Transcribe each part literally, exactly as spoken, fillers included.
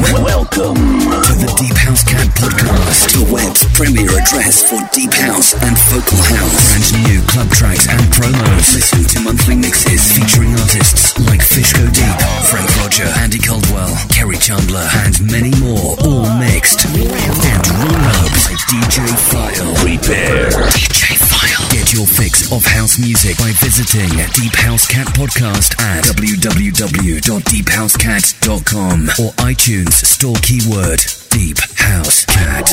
Welcome to the Deep House Cat Podcast, the web's premier address for deep house and vocal house. Brand new club tracks and promos. Listen to monthly mixes featuring artists like Fish Go Deep, Frank Roger, Andy Caldwell, Kerry Chandler, and many more, all mixed and rolled by D J File. Prepare. D J File. Get your fix of house music by visiting Deep House Cat Podcast at w w w dot deep house cat dot com or iTunes store keyword Deep House Cat.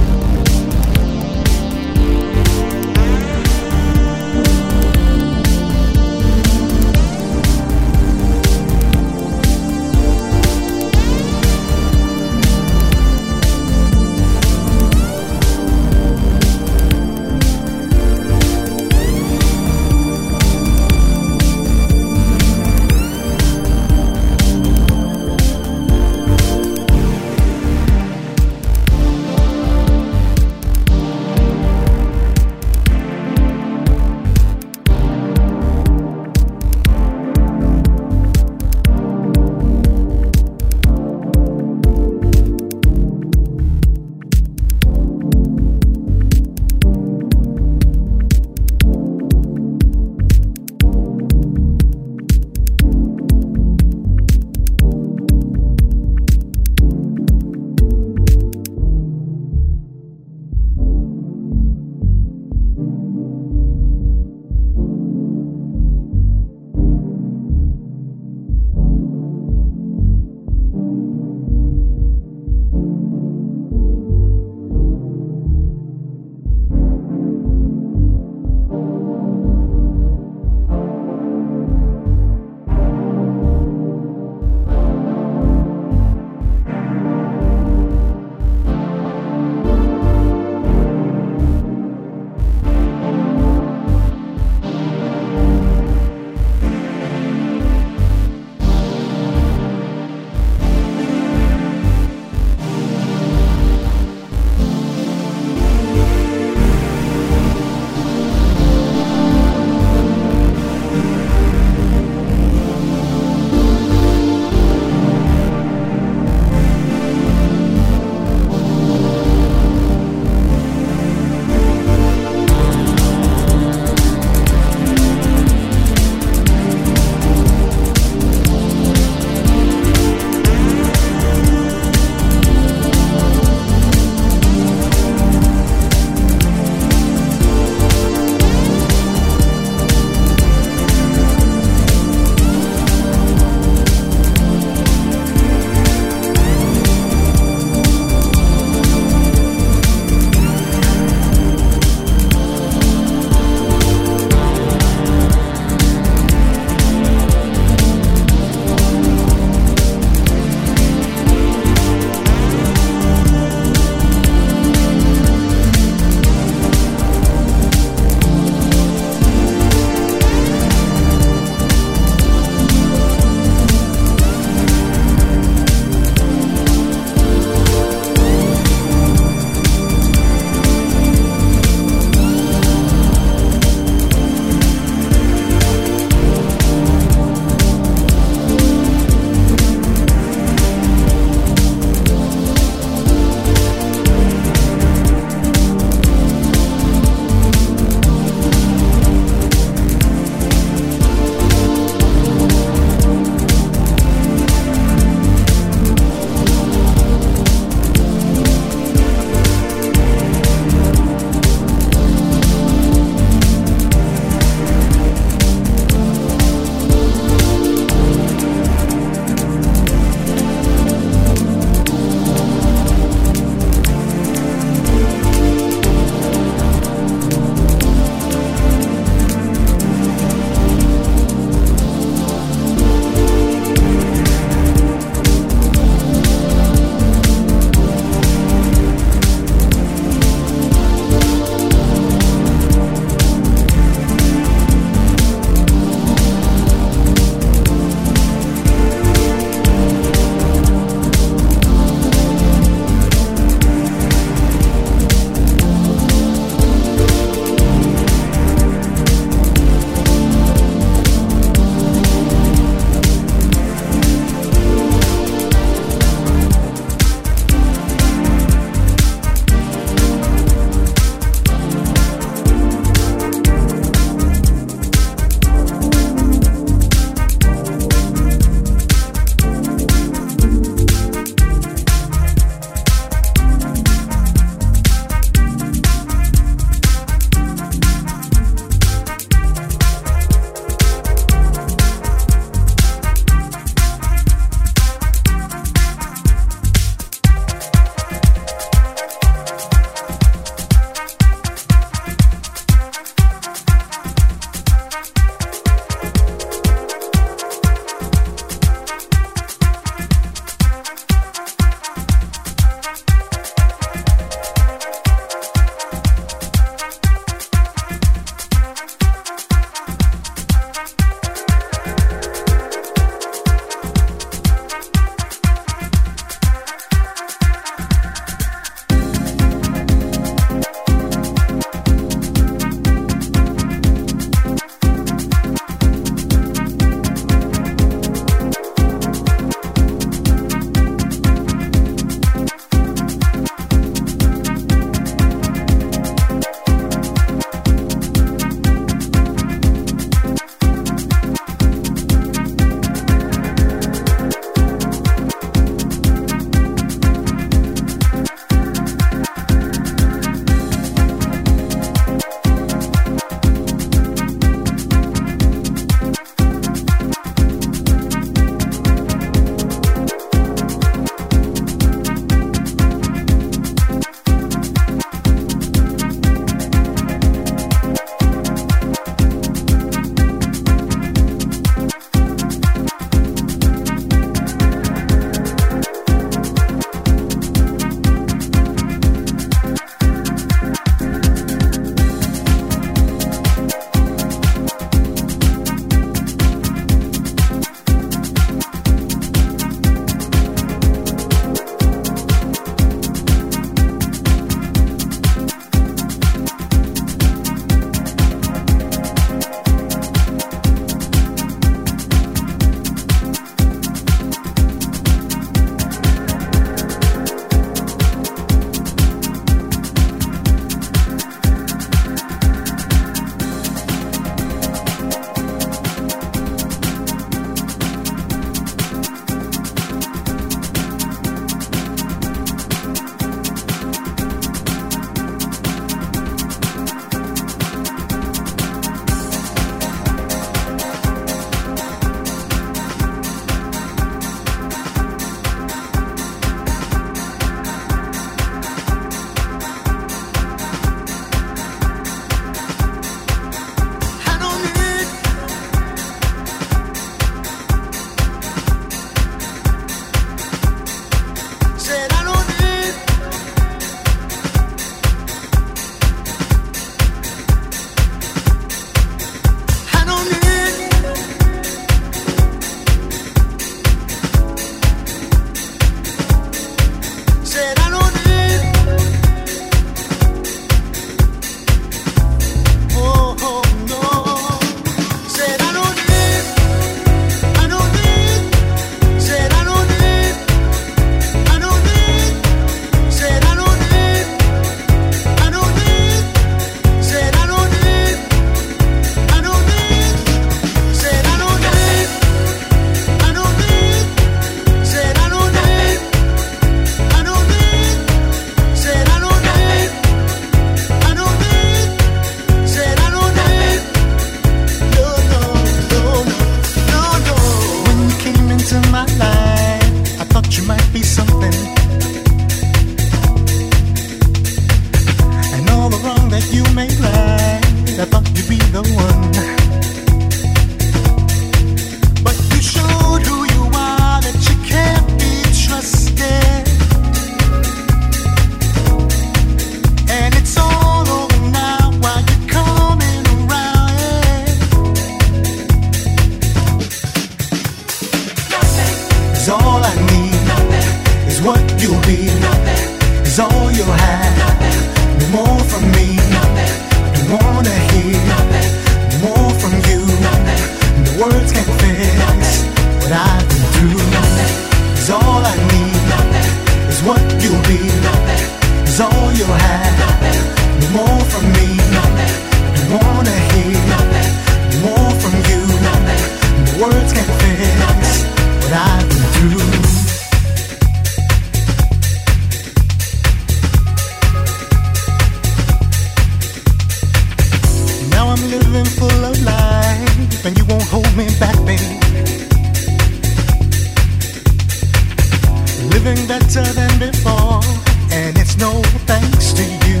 next to you.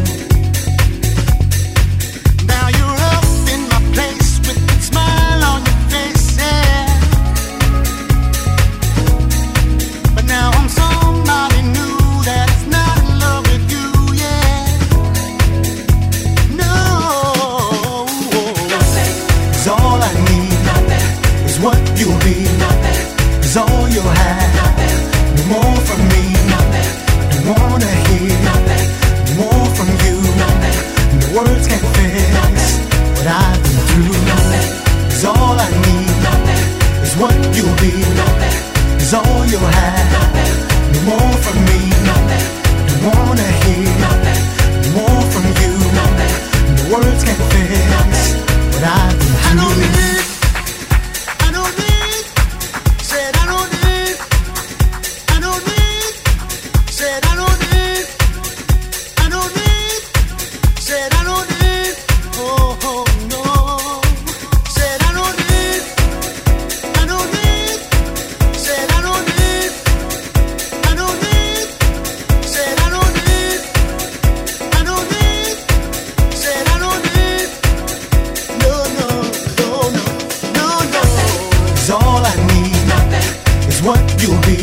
Now you're up in my place with a smile on your face, yeah. But now I'm somebody new that's not in love with you, yeah. No, 'cause all I need is what you'll be, is all you'll have. No more from me, I don't wanna hear more from you. No words can fix what I've been through. 'Cause all I need is what you'll be, is all you'll have. No more from me, don't wanna hear more from you. No words can fix what I've been through. I don't need, I don't need, said I don't need, I don't need, said I don't need, I don't need, said I don't need, oh, oh no, said I don't need, I don't need, said I don't need, I don't need, said I don't need, I don't need, said I don't need, no, no, no, no, no, no. 'Cause all I need is what you'll be,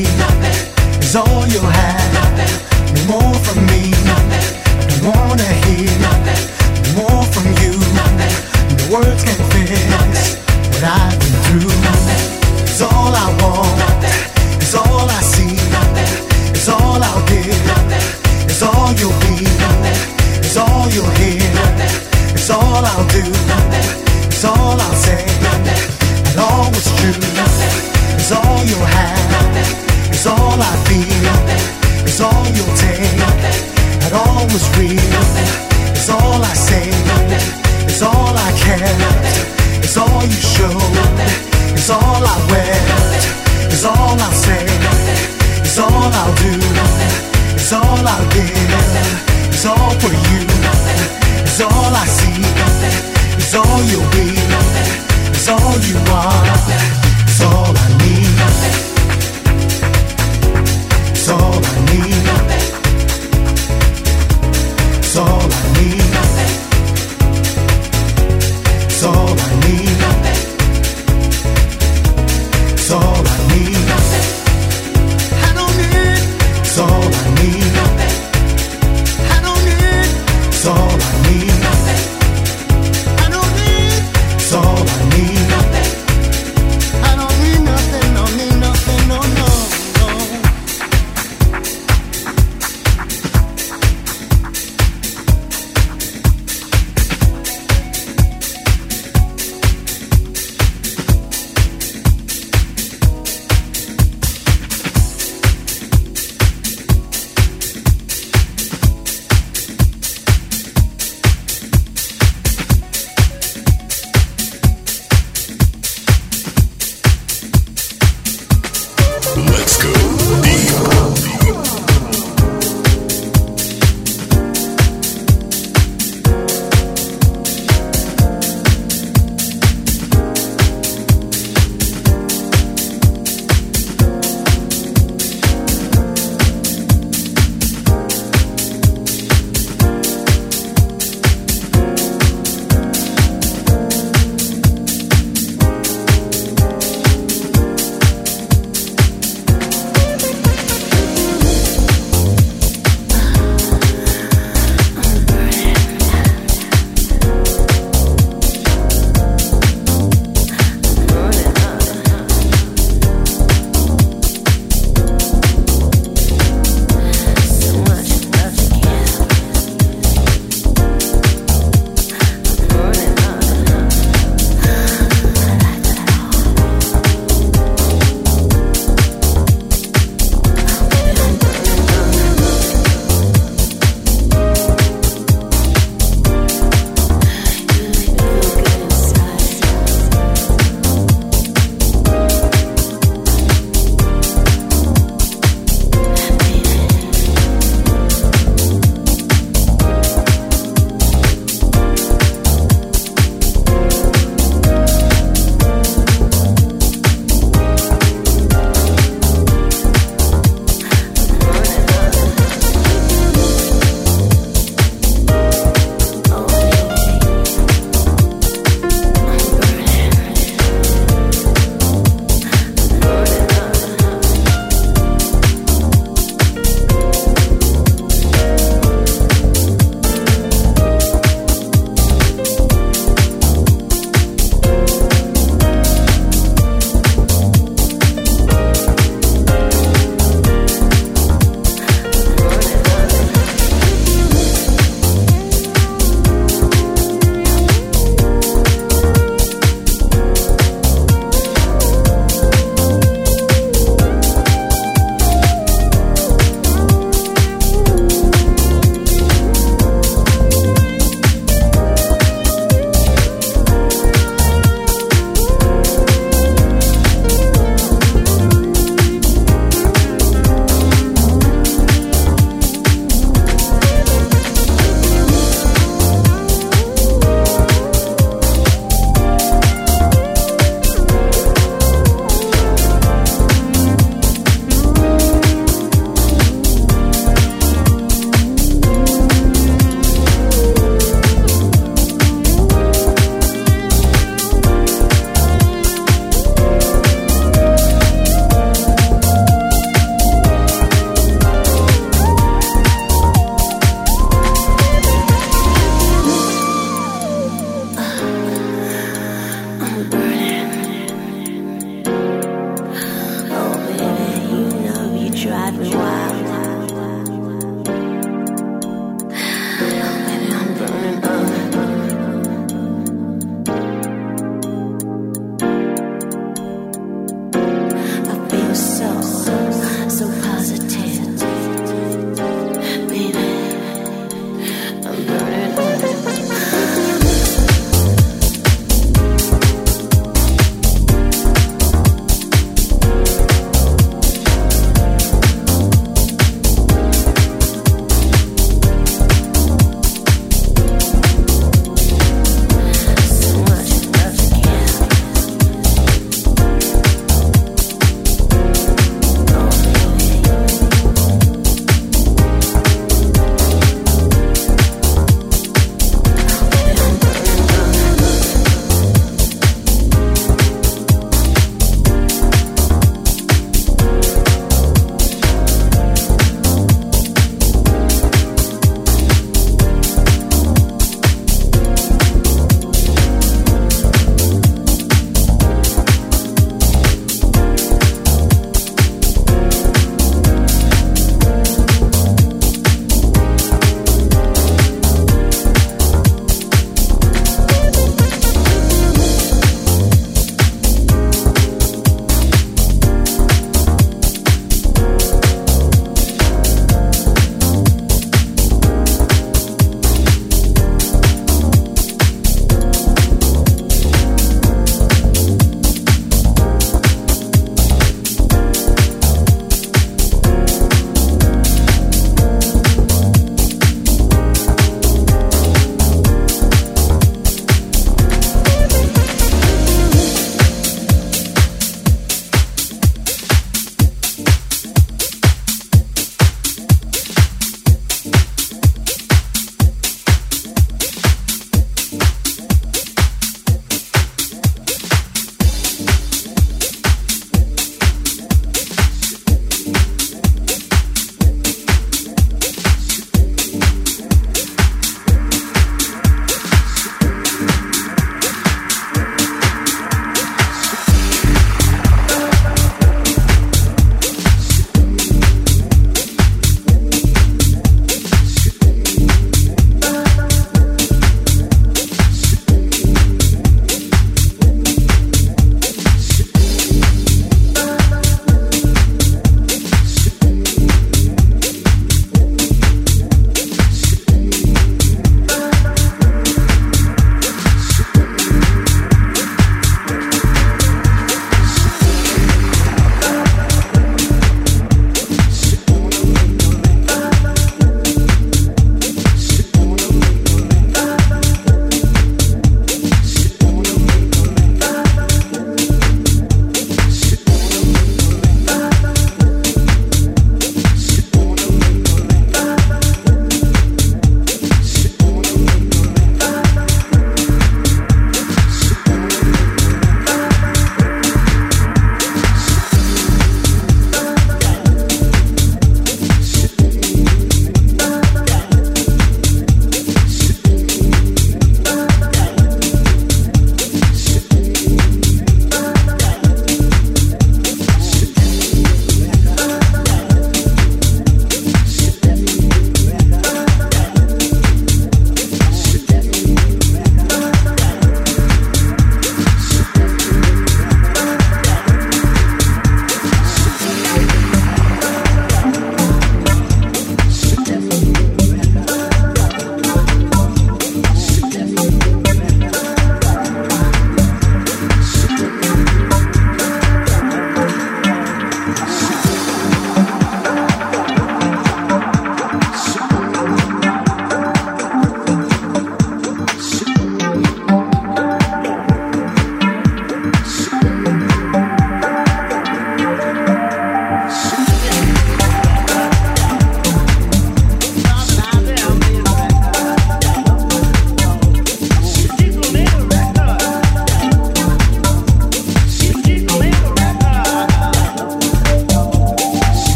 is all you'll have. No more from me, I don't wanna hear more from you. No words can fix what I've been through. It's all I want, it's all I see, it's all I'll give, it's all you'll be, it's all you'll hear, it's all I'll do, it's all I'll say, and all was true. It's all you'll have, it's all I feel, it's all you'll take, and all was real. It's all I say, it's all I kept, it's all you showed, it's all I wept, it's all I'll say, it's all I'll do, it's all I'll give, it's all for you. It's all I see, it's all you'll be, it's all you are, it's all I need, it's all I need, it's all I need, it's all I need, it's all I need, I don't need, it's all I need, I don't need, it's all I need, I don't need,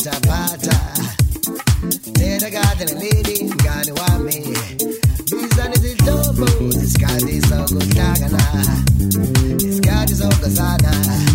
pata pata. Neda gata na lady ngani wami. Bizani zitobo, iskadi soko kagana. Iskadi soko sana.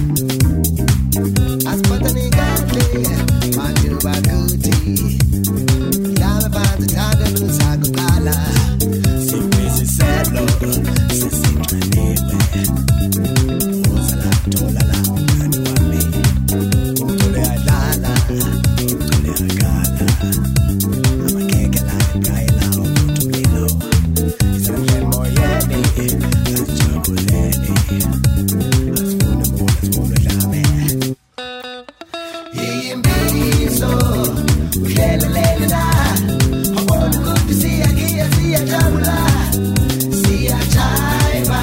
Aspata ni gati, manju baguti. Lame pata tanda lusa kukala. Simpi si selo, si simpanebe. Ozala tolala ngani wami. Umtole alala, umtole agala. Amakeke la kaila, umtumlilo. Isanje moyeni, asjabuleni. Asfune mo, asfune lame. Yimbizo, uhlele lele na. Habona kuti siyagiya siyajabula. Siyajaiba.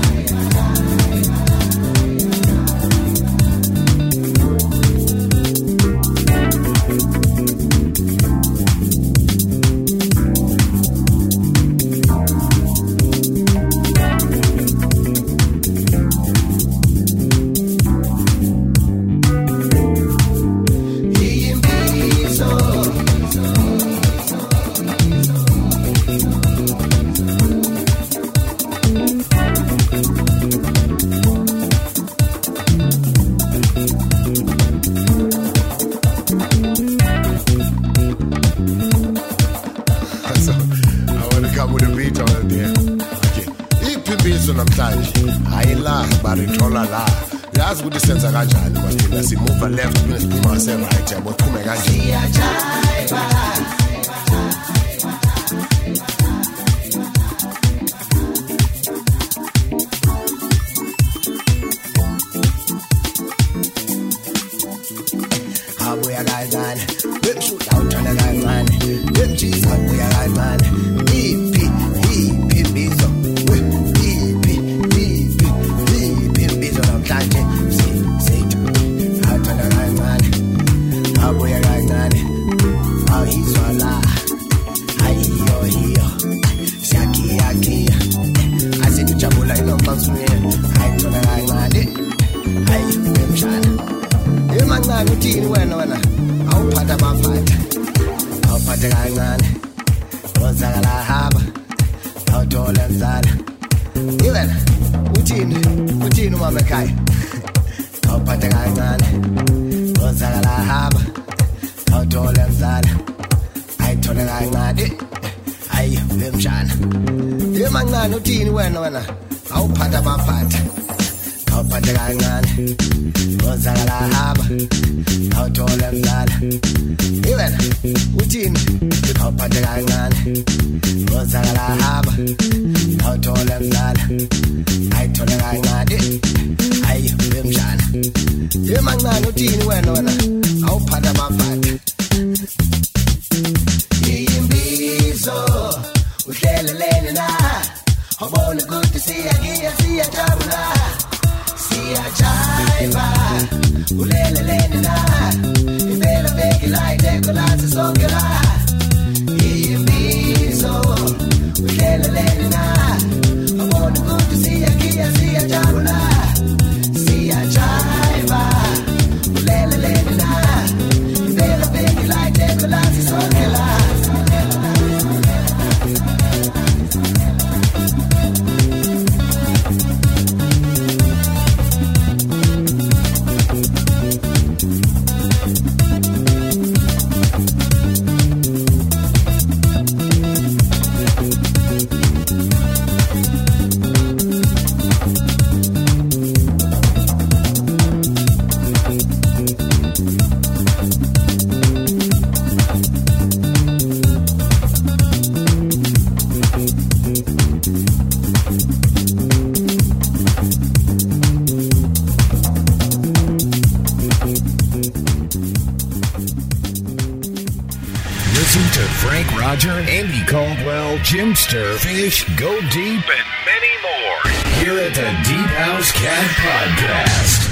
So, I want to come with a beat on there. Okay. Ipimbizo namhlanje ayila barithola la. Yazi ukuthi senza kanjani mathina si move left bese siphuma se right yabo phume kanje. Siyajaiba. Abuya kancane, bemshuta uthanda kancane, bemjisa abuya kancane, iphi iphi imbizo, we iphi iphi iphi imbizo namhlanje, si sithi uthanda kancane, abuya kancane, awizwa la, ayiyo hiyo, siyagiya giya, asithi ujabula inoxazuluye, ayithanda kancane, ayi bemshana. Emancane uthini wena wena awuphatha abafata awuphathe kancane ozakala haba awuthola mzala iwena uthini uthini umama ekhaya awuphathe kancane ozakala haba awuthola mzala ayithole kancane ayi bemshana emancane uthini wena wena awuphatha abafata awuphathe kancane ozakala haba awuthola mzala iwena uthini awuphathe kancane ozakala haba awuthola mzala ayithole kancane ayi bemshana emancane uthini wena wena awuphatha abafata iyimbizo uhlelelene na awubona ukuthi siyagiya siyajabula siyajaiba ulelelene na impela beki la ideko lathi sonke la iyimbizo uhlelelene na awubona ukuthi siyagiya siyajabula siyajaiba ulelelene na impela beki la ideko lathi sonke la. Frank Roger, Andy Caldwell, Jimster, Fish, Go Deep, and many more here at the Deep House Cat Podcast.